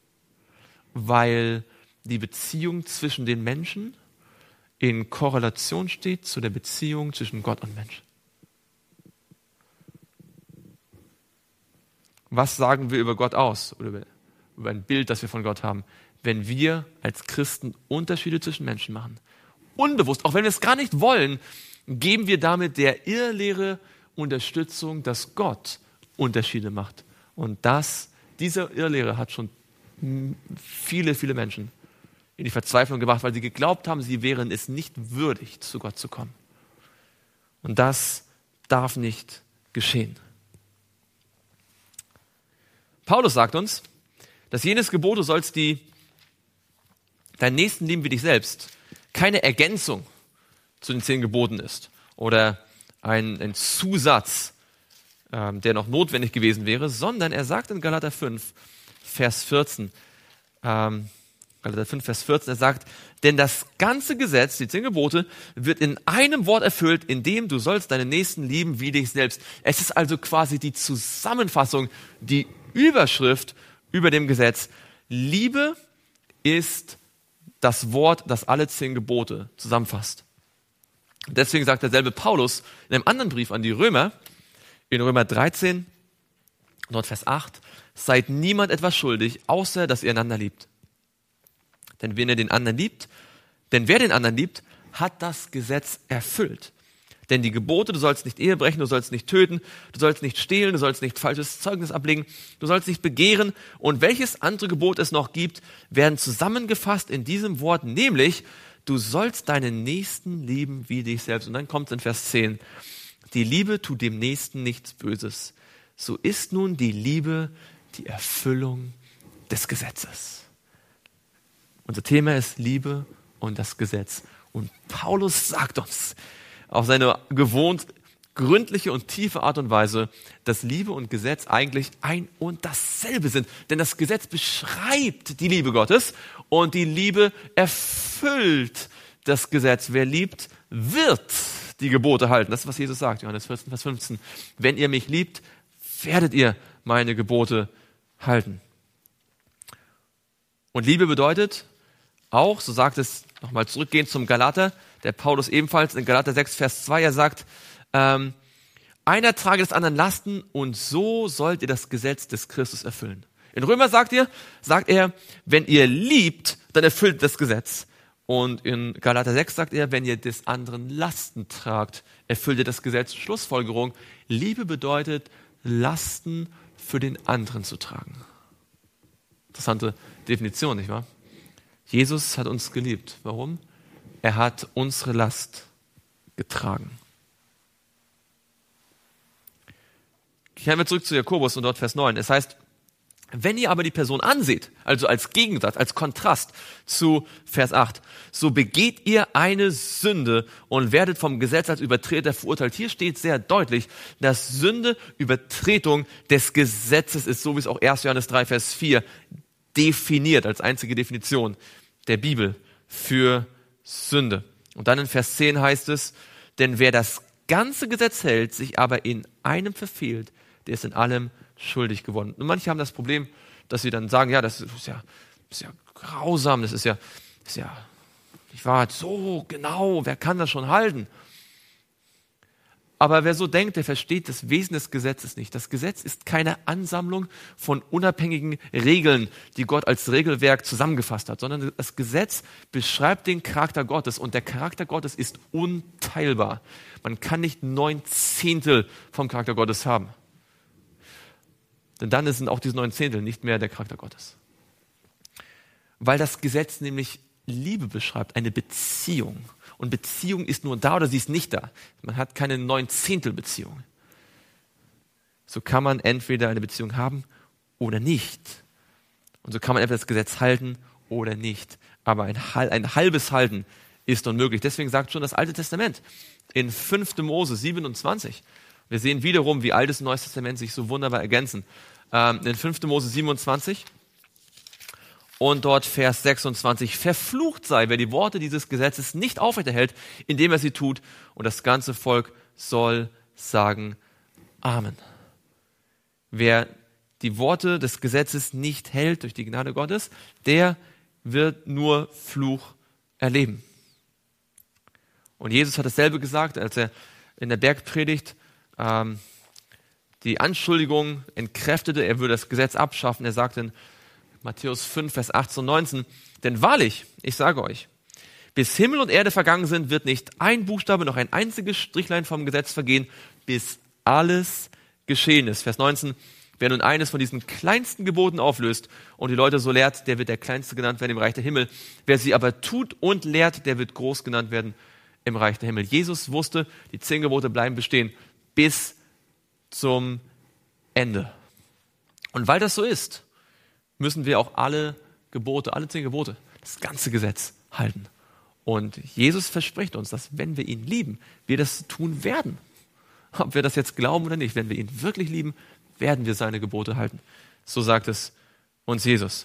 Weil die Beziehung zwischen den Menschen in Korrelation steht zu der Beziehung zwischen Gott und Mensch. Was sagen wir über Gott aus? Oder über, über ein Bild, das wir von Gott haben, wenn wir als Christen Unterschiede zwischen Menschen machen? Unbewusst, auch wenn wir es gar nicht wollen, geben wir damit der Irrlehre Unterstützung, dass Gott Unterschiede macht. Und das, diese Irrlehre hat schon viele, viele Menschen in die Verzweiflung gebracht, weil sie geglaubt haben, sie wären es nicht würdig, zu Gott zu kommen. Und das darf nicht geschehen. Paulus sagt uns, dass jenes Gebot, du sollst die, deinen Nächsten lieben wie dich selbst, keine Ergänzung zu den zehn Geboten ist oder ein, ein Zusatz, ähm, der noch notwendig gewesen wäre, sondern er sagt in Galater fünf, Vers vierzehn, ähm, Galater fünf, Vers vierzehn, er sagt, denn das ganze Gesetz, die zehn Gebote, wird in einem Wort erfüllt, in dem du sollst deinen Nächsten lieben wie dich selbst. Es ist also quasi die Zusammenfassung, die Überschrift über dem Gesetz. Liebe ist das Wort, das alle zehn Gebote zusammenfasst. Deswegen sagt derselbe Paulus in einem anderen Brief an die Römer, in Römer dreizehn, dort Vers acht, seid niemand etwas schuldig, außer dass ihr einander liebt. Denn wenn ihr den anderen liebt, denn wer den anderen liebt, hat das Gesetz erfüllt. Denn die Gebote, du sollst nicht Ehe brechen, du sollst nicht töten, du sollst nicht stehlen, du sollst nicht falsches Zeugnis ablegen, du sollst nicht begehren und welches andere Gebot es noch gibt, werden zusammengefasst in diesem Wort, nämlich, du sollst deinen Nächsten lieben wie dich selbst. Und dann kommt es in Vers zehn, die Liebe tut dem Nächsten nichts Böses. So ist nun die Liebe die Erfüllung des Gesetzes. Unser Thema ist Liebe und das Gesetz. Und Paulus sagt uns auf seine gewohnt gründliche und tiefe Art und Weise, dass Liebe und Gesetz eigentlich ein und dasselbe sind. Denn das Gesetz beschreibt die Liebe Gottes und die Liebe erfüllt das Gesetz. Wer liebt, wird die Gebote halten. Das ist, was Jesus sagt, Johannes vierzehn, Vers fünfzehn. Wenn ihr mich liebt, werdet ihr meine Gebote halten. Und Liebe bedeutet auch, so sagt es nochmal zurückgehend zum Galater, der Paulus ebenfalls in Galater sechs, Vers zwei, er sagt, ähm, einer trage des anderen Lasten und so sollt ihr das Gesetz des Christus erfüllen. In Römer sagt ihr, sagt er, wenn ihr liebt, dann erfüllt das Gesetz. Und in Galater sechs sagt er, wenn ihr des anderen Lasten tragt, erfüllt ihr das Gesetz. Schlussfolgerung, Liebe bedeutet, Lasten für den anderen zu tragen. Interessante Definition, nicht wahr? Jesus hat uns geliebt. Warum? Er hat unsere Last getragen. Kehren wir zurück zu Jakobus und dort Vers neun. Es heißt, wenn ihr aber die Person anseht, also als Gegensatz, als Kontrast zu Vers acht, so begeht ihr eine Sünde und werdet vom Gesetz als Übertreter verurteilt. Hier steht sehr deutlich, dass Sünde Übertretung des Gesetzes ist, so wie es auch erster Johannes drei, Vers vier definiert, als einzige Definition der Bibel für Sünde. Und dann in Vers zehn heißt es, denn wer das ganze Gesetz hält, sich aber in einem verfehlt, der ist in allem schuldig geworden. Und manche haben das Problem, dass sie dann sagen, ja, das ist ja, das ist ja grausam, das ist ja, das ist ja, ich war so genau, wer kann das schon halten? Aber wer so denkt, der versteht das Wesen des Gesetzes nicht. Das Gesetz ist keine Ansammlung von unabhängigen Regeln, die Gott als Regelwerk zusammengefasst hat, sondern das Gesetz beschreibt den Charakter Gottes und der Charakter Gottes ist unteilbar. Man kann nicht neun Zehntel vom Charakter Gottes haben. Denn dann sind auch diese neun Zehntel nicht mehr der Charakter Gottes. Weil das Gesetz nämlich Liebe beschreibt, eine Beziehung. Und Beziehung ist nur da oder sie ist nicht da. Man hat keine neun Zehntel Beziehung. So kann man entweder eine Beziehung haben oder nicht. Und so kann man entweder das Gesetz halten oder nicht. Aber ein, ein halbes Halten ist unmöglich. Deswegen sagt schon das Alte Testament in fünfter Mose siebenundzwanzig. Wir sehen wiederum, wie Altes und Neues Testament sich so wunderbar ergänzen. Ähm, in fünfter Mose siebenundzwanzig und dort Vers sechsundzwanzig. Verflucht sei, wer die Worte dieses Gesetzes nicht aufrechterhält, indem er sie tut. Und das ganze Volk soll sagen Amen. Wer die Worte des Gesetzes nicht hält durch die Gnade Gottes, der wird nur Fluch erleben. Und Jesus hat dasselbe gesagt, als er in der Bergpredigt ähm, die Anschuldigung entkräftete, er würde das Gesetz abschaffen. Er sagte in Matthäus fünf, Vers achtzehn und neunzehn, denn wahrlich, ich sage euch, bis Himmel und Erde vergangen sind, wird nicht ein Buchstabe noch ein einziges Strichlein vom Gesetz vergehen, bis alles geschehen ist. Vers neunzehn, wer nun eines von diesen kleinsten Geboten auflöst und die Leute so lehrt, der wird der Kleinste genannt werden im Reich der Himmel. Wer sie aber tut und lehrt, der wird groß genannt werden im Reich der Himmel. Jesus wusste, die zehn Gebote bleiben bestehen bis zum Ende. Und weil das so ist, müssen wir auch alle Gebote, alle zehn Gebote, das ganze Gesetz halten. Und Jesus verspricht uns, dass wenn wir ihn lieben, wir das tun werden. ob wir das jetzt glauben oder nicht. Wenn wir ihn wirklich lieben, werden wir seine Gebote halten. So sagt es uns Jesus.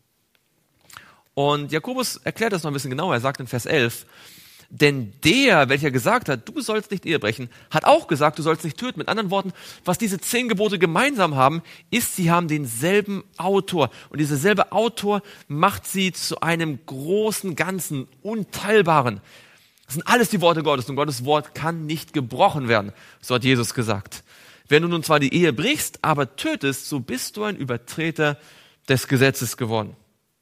Und Jakobus erklärt das noch ein bisschen genauer. Er sagt in Vers elf, denn der, welcher gesagt hat, du sollst nicht Ehe brechen, hat auch gesagt, du sollst nicht töten. Mit anderen Worten, was diese zehn Gebote gemeinsam haben, ist, sie haben denselben Autor. Und dieser selbe Autor macht sie zu einem großen Ganzen, unteilbaren. Das sind alles die Worte Gottes und Gottes Wort kann nicht gebrochen werden. So hat Jesus gesagt. Wenn du nun zwar die Ehe brichst, aber tötest, so bist du ein Übertreter des Gesetzes geworden.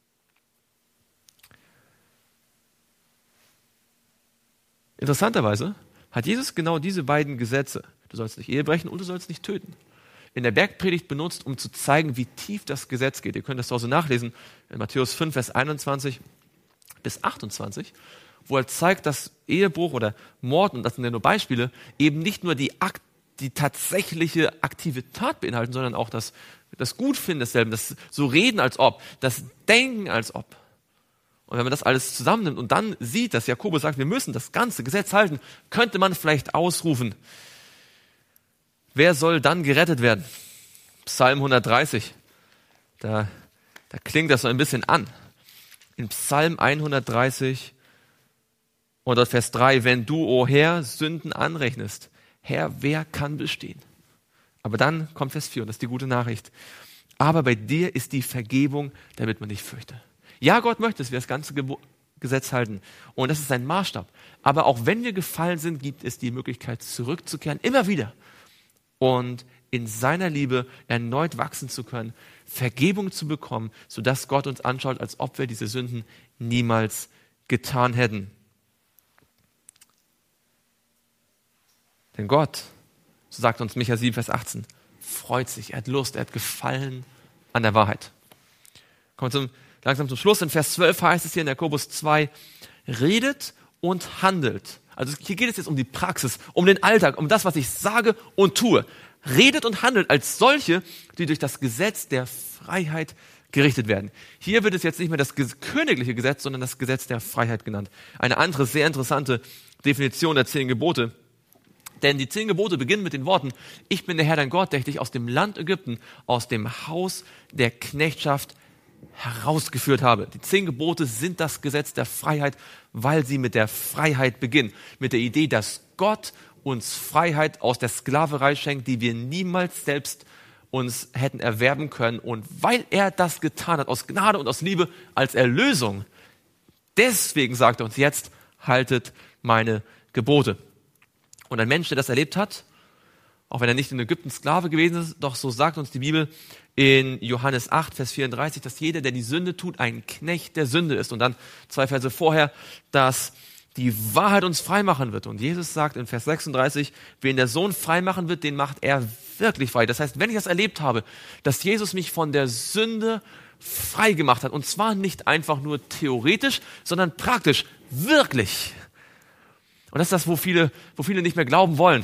Interessanterweise hat Jesus genau diese beiden Gesetze, du sollst nicht Ehe brechen und du sollst nicht töten, in der Bergpredigt benutzt, um zu zeigen, wie tief das Gesetz geht. Ihr könnt das zu Hause nachlesen in Matthäus fünf, Vers einundzwanzig bis achtundzwanzig, wo er zeigt, dass Ehebruch oder Mord, und das sind ja nur Beispiele, eben nicht nur die, Akt, die tatsächliche aktive Tat beinhalten, sondern auch das, das Gutfinden desselben, das so Reden als ob, das Denken als ob. Und wenn man das alles zusammennimmt und dann sieht, dass Jakobus sagt, wir müssen das ganze Gesetz halten, könnte man vielleicht ausrufen, wer soll dann gerettet werden? Psalm hundertdreißig, da, da klingt das so ein bisschen an. In Psalm hundertdreißig und dort Vers drei, wenn du, o Herr, Sünden anrechnest, Herr, wer kann bestehen? Aber dann kommt Vers vier und das ist die gute Nachricht. Aber bei dir ist die Vergebung, damit man dich fürchte. Ja, Gott möchte, dass wir das ganze Gebo- Gesetz halten. Und das ist sein Maßstab. Aber auch wenn wir gefallen sind, gibt es die Möglichkeit, zurückzukehren, immer wieder. Und in seiner Liebe erneut wachsen zu können, Vergebung zu bekommen, sodass Gott uns anschaut, als ob wir diese Sünden niemals getan hätten. Denn Gott, so sagt uns Micha sieben, Vers achtzehn, freut sich, er hat Lust, er hat Gefallen an der Wahrheit. Kommen wir zum Langsam zum Schluss. In Vers zwölf heißt es hier in Jakobus zwei, redet und handelt. Also hier geht es jetzt um die Praxis, um den Alltag, um das, was ich sage und tue. Redet und handelt als solche, die durch das Gesetz der Freiheit gerichtet werden. Hier wird es jetzt nicht mehr das königliche Gesetz, sondern das Gesetz der Freiheit genannt. Eine andere sehr interessante Definition der zehn Gebote. Denn die zehn Gebote beginnen mit den Worten, ich bin der Herr dein Gott, der dich aus dem Land Ägypten, aus dem Haus der Knechtschaft herausgeführt habe. Die zehn Gebote sind das Gesetz der Freiheit, weil sie mit der Freiheit beginnen. Mit der Idee, dass Gott uns Freiheit aus der Sklaverei schenkt, die wir niemals selbst uns hätten erwerben können. Und weil er das getan hat, aus Gnade und aus Liebe als Erlösung, deswegen sagt er uns jetzt, haltet meine Gebote. Und ein Mensch, der das erlebt hat, auch wenn er nicht in Ägypten Sklave gewesen ist, doch so sagt uns die Bibel in Johannes acht, Vers vierunddreißig, dass jeder, der die Sünde tut, ein Knecht der Sünde ist. Und dann zwei Verse vorher, dass die Wahrheit uns freimachen wird. Und Jesus sagt in Vers sechsunddreißig, wen der Sohn freimachen wird, den macht er wirklich frei. Das heißt, wenn ich das erlebt habe, dass Jesus mich von der Sünde frei gemacht hat, und zwar nicht einfach nur theoretisch, sondern praktisch, wirklich. Und das ist das, wo viele, wo viele nicht mehr glauben wollen.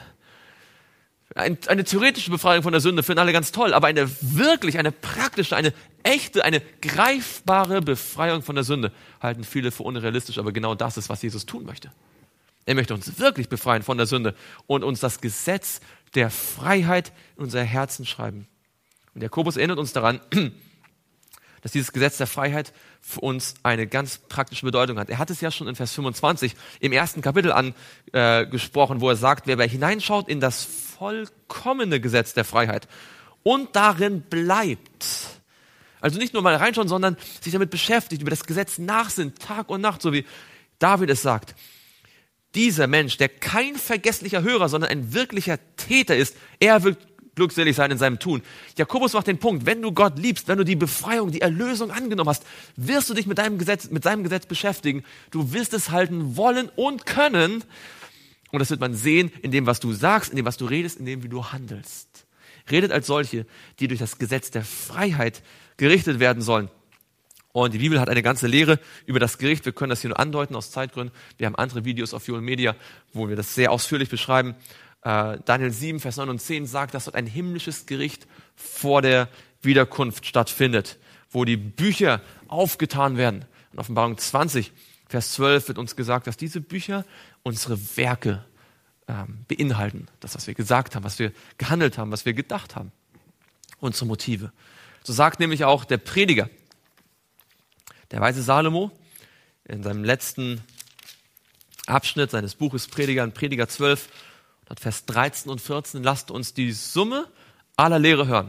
Eine theoretische Befreiung von der Sünde finden alle ganz toll, aber eine wirklich, eine praktische, eine echte, eine greifbare Befreiung von der Sünde halten viele für unrealistisch, aber genau das ist, was Jesus tun möchte. Er möchte uns wirklich befreien von der Sünde und uns das Gesetz der Freiheit in unser Herzen schreiben. Und Jakobus erinnert uns daran, dass dieses Gesetz der Freiheit für uns eine ganz praktische Bedeutung hat. Er hat es ja schon in Vers fünfundzwanzig im ersten Kapitel angesprochen, äh, wo er sagt, wer hineinschaut in das vollkommene Gesetz der Freiheit und darin bleibt. Also nicht nur mal reinschauen, sondern sich damit beschäftigt, über das Gesetz nachsinnt, Tag und Nacht, so wie David es sagt. Dieser Mensch, der kein vergesslicher Hörer, sondern ein wirklicher Täter ist, er wird glückselig sein in seinem Tun. Jakobus macht den Punkt, wenn du Gott liebst, wenn du die Befreiung, die Erlösung angenommen hast, wirst du dich mit deinem Gesetz, mit seinem Gesetz beschäftigen. Du wirst es halten wollen und können. Und das wird man sehen in dem, was du sagst, in dem, was du redest, in dem, wie du handelst. Redet als solche, die durch das Gesetz der Freiheit gerichtet werden sollen. Und die Bibel hat eine ganze Lehre über das Gericht. Wir können das hier nur andeuten aus Zeitgründen. Wir haben andere Videos auf Fuel Media, wo wir das sehr ausführlich beschreiben. Äh, Daniel sieben, Vers neun und zehn sagt, dass dort ein himmlisches Gericht vor der Wiederkunft stattfindet, wo die Bücher aufgetan werden. In Offenbarung zwanzig, Vers zwölf wird uns gesagt, dass diese Bücher unsere Werke ähm, beinhalten. Das, was wir gesagt haben, was wir gehandelt haben, was wir gedacht haben. Unsere Motive. So sagt nämlich auch der Prediger, der weise Salomo, in seinem letzten Abschnitt seines Buches Prediger, in Prediger zwölf, Vers dreizehn und vierzehn, lasst uns die Summe aller Lehre hören.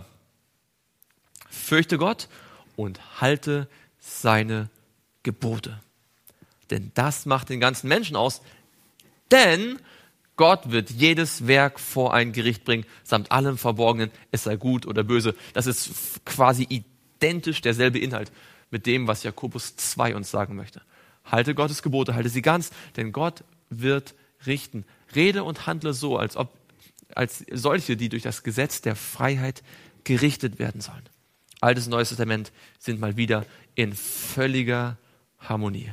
Fürchte Gott und halte seine Gebote. Denn das macht den ganzen Menschen aus. Denn Gott wird jedes Werk vor ein Gericht bringen, samt allem Verborgenen, es sei gut oder böse. Das ist quasi identisch derselbe Inhalt mit dem, was Jakobus zwei uns sagen möchte. Halte Gottes Gebote, halte sie ganz, denn Gott wird richten. Rede und handle so, als ob als solche, die durch das Gesetz der Freiheit gerichtet werden sollen. Altes und Neues Testament sind mal wieder in völliger Harmonie.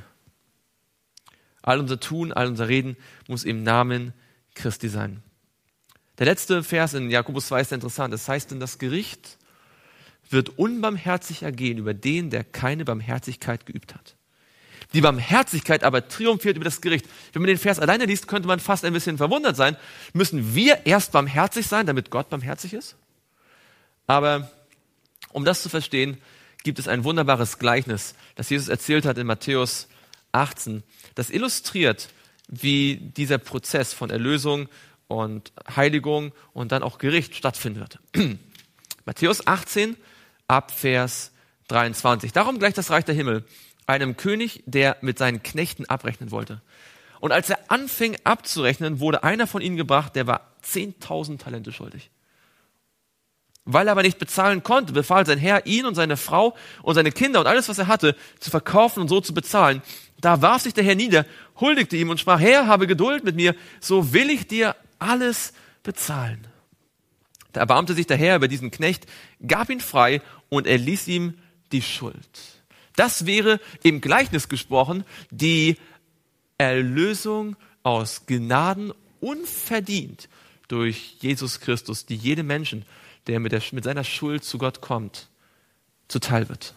All unser Tun, all unser Reden muss im Namen Christi sein. Der letzte Vers in Jakobus zwei ist interessant. Es heißt, denn das Gericht wird unbarmherzig ergehen über den, der keine Barmherzigkeit geübt hat. Die Barmherzigkeit aber triumphiert über das Gericht. Wenn man den Vers alleine liest, könnte man fast ein bisschen verwundert sein. Müssen wir erst barmherzig sein, damit Gott barmherzig ist? Aber um das zu verstehen, gibt es ein wunderbares Gleichnis, das Jesus erzählt hat in Matthäus achtzehn. Das illustriert, wie dieser Prozess von Erlösung und Heiligung und dann auch Gericht stattfinden wird. Matthäus achtzehn, ab Vers dreiundzwanzig. Darum gleicht das Reich der Himmel einem König, der mit seinen Knechten abrechnen wollte. Und als er anfing abzurechnen, wurde einer von ihnen gebracht, der war zehntausend Talente schuldig. Weil er aber nicht bezahlen konnte, befahl sein Herr, ihn und seine Frau und seine Kinder und alles, was er hatte, zu verkaufen und so zu bezahlen. Da warf sich der Herr nieder, huldigte ihm und sprach, Herr, habe Geduld mit mir, so will ich dir alles bezahlen. Da erbarmte sich der Herr über diesen Knecht, gab ihn frei und erließ ihm die Schuld. Das wäre im Gleichnis gesprochen die Erlösung aus Gnaden unverdient durch Jesus Christus, die jedem Menschen, der mit, der mit seiner Schuld zu Gott kommt, zuteil wird.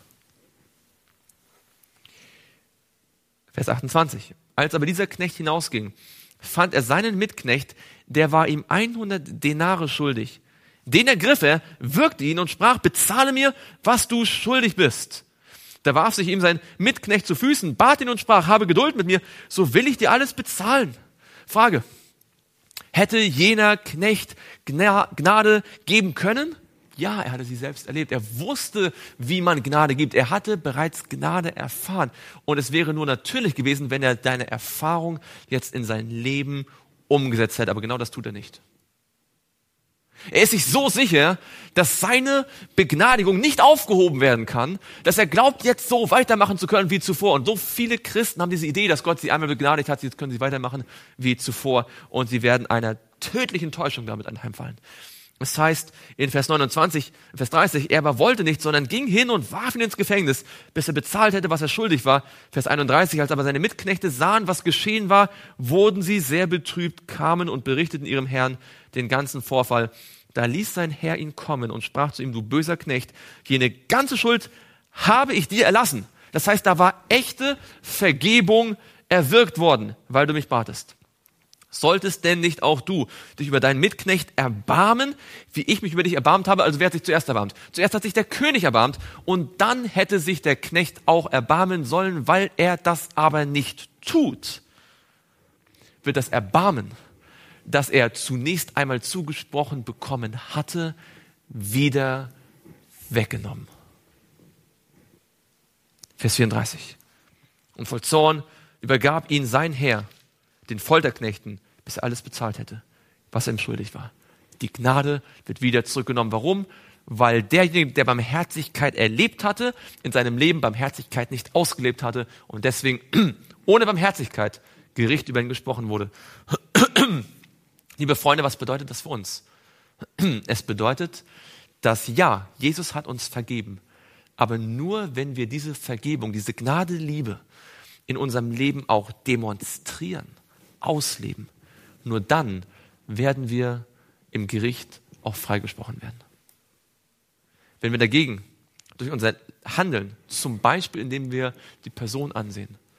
Vers achtundzwanzig. Als aber dieser Knecht hinausging, fand er seinen Mitknecht, der war ihm hundert Denare schuldig. Den ergriff er, würgte ihn und sprach, bezahle mir, was du schuldig bist. Da warf sich ihm sein Mitknecht zu Füßen, bat ihn und sprach, habe Geduld mit mir, so will ich dir alles bezahlen. Frage, hätte jener Knecht Gnade geben können? Ja, er hatte sie selbst erlebt. Er wusste, wie man Gnade gibt. Er hatte bereits Gnade erfahren. Und es wäre nur natürlich gewesen, wenn er deine Erfahrung jetzt in sein Leben umgesetzt hätte. Aber genau das tut er nicht. Er ist sich so sicher, dass seine Begnadigung nicht aufgehoben werden kann, dass er glaubt, jetzt so weitermachen zu können wie zuvor. Und so viele Christen haben diese Idee, dass Gott sie einmal begnadigt hat, jetzt können sie weitermachen wie zuvor. Und sie werden einer tödlichen Täuschung damit anheimfallen. Es heißt in Vers neunundzwanzig, Vers dreißig, er aber wollte nicht, sondern ging hin und warf ihn ins Gefängnis, bis er bezahlt hätte, was er schuldig war. Vers einunddreißig, als aber seine Mitknechte sahen, was geschehen war, wurden sie sehr betrübt, kamen und berichteten ihrem Herrn den ganzen Vorfall. Da ließ sein Herr ihn kommen und sprach zu ihm, du böser Knecht, jene ganze Schuld habe ich dir erlassen. Das heißt, da war echte Vergebung erwirkt worden, weil du mich batest. Solltest denn nicht auch du dich über deinen Mitknecht erbarmen, wie ich mich über dich erbarmt habe? Also wer hat sich zuerst erbarmt? Zuerst hat sich der König erbarmt und dann hätte sich der Knecht auch erbarmen sollen, weil er das aber nicht tut. Wird das Erbarmen, das er zunächst einmal zugesprochen bekommen hatte, wieder weggenommen. Vers vierunddreißig. Und voll Zorn übergab ihn sein Herr den Folterknechten, bis er alles bezahlt hätte, was er ihm schuldig war. Die Gnade wird wieder zurückgenommen. Warum? Weil derjenige, der Barmherzigkeit erlebt hatte, in seinem Leben Barmherzigkeit nicht ausgelebt hatte und deswegen ohne Barmherzigkeit Gericht über ihn gesprochen wurde. Liebe Freunde, was bedeutet das für uns? Es bedeutet, dass ja, Jesus hat uns vergeben, aber nur wenn wir diese Vergebung, diese Gnade, Liebe in unserem Leben auch demonstrieren, ausleben, nur dann werden wir im Gericht auch freigesprochen werden. Wenn wir dagegen durch unser Handeln, zum Beispiel indem wir die Person ansehen,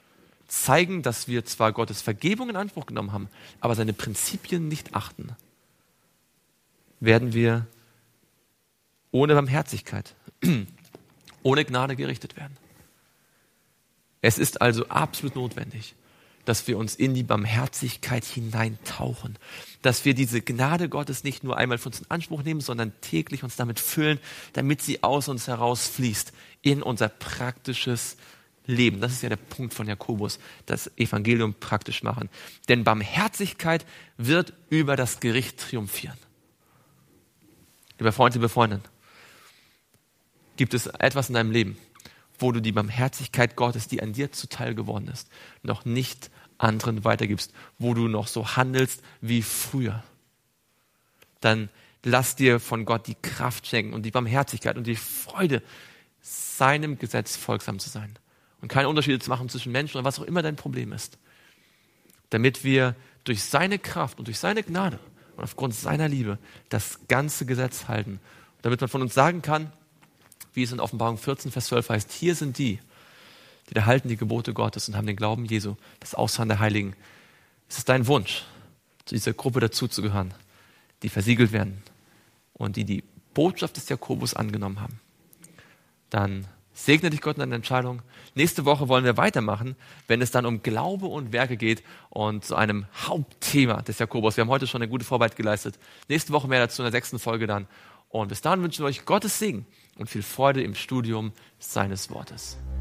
zeigen, dass wir zwar Gottes Vergebung in Anspruch genommen haben, aber seine Prinzipien nicht achten, werden wir ohne Barmherzigkeit, ohne Gnade gerichtet werden. Es ist also absolut notwendig, dass wir uns in die Barmherzigkeit hineintauchen, dass wir diese Gnade Gottes nicht nur einmal für uns in Anspruch nehmen, sondern täglich uns damit füllen, damit sie aus uns herausfließt in unser praktisches Leben. Das ist ja der Punkt von Jakobus, das Evangelium praktisch machen. Denn Barmherzigkeit wird über das Gericht triumphieren. Lieber Freund, liebe Freundin, gibt es etwas in deinem Leben, wo du die Barmherzigkeit Gottes, die an dir zuteil geworden ist, noch nicht anderen weitergibst, wo du noch so handelst wie früher? Dann lass dir von Gott die Kraft schenken und die Barmherzigkeit und die Freude, seinem Gesetz folgsam zu sein und keine Unterschiede zu machen zwischen Menschen oder was auch immer dein Problem ist, damit wir durch seine Kraft und durch seine Gnade und aufgrund seiner Liebe das ganze Gesetz halten, damit man von uns sagen kann, wie es in Offenbarung vierzehn, Vers zwölf heißt, hier sind die, die da halten die Gebote Gottes und haben den Glauben Jesu, das Ausharren der Heiligen. Es ist dein Wunsch, zu dieser Gruppe dazuzugehören, die versiegelt werden und die die Botschaft des Jakobus angenommen haben. Dann segne dich Gott in deiner Entscheidung. Nächste Woche wollen wir weitermachen, wenn es dann um Glaube und Werke geht und zu einem Hauptthema des Jakobus. Wir haben heute schon eine gute Vorarbeit geleistet. Nächste Woche mehr dazu in der sechsten Folge dann. Und bis dahin wünschen wir euch Gottes Segen und viel Freude im Studium seines Wortes.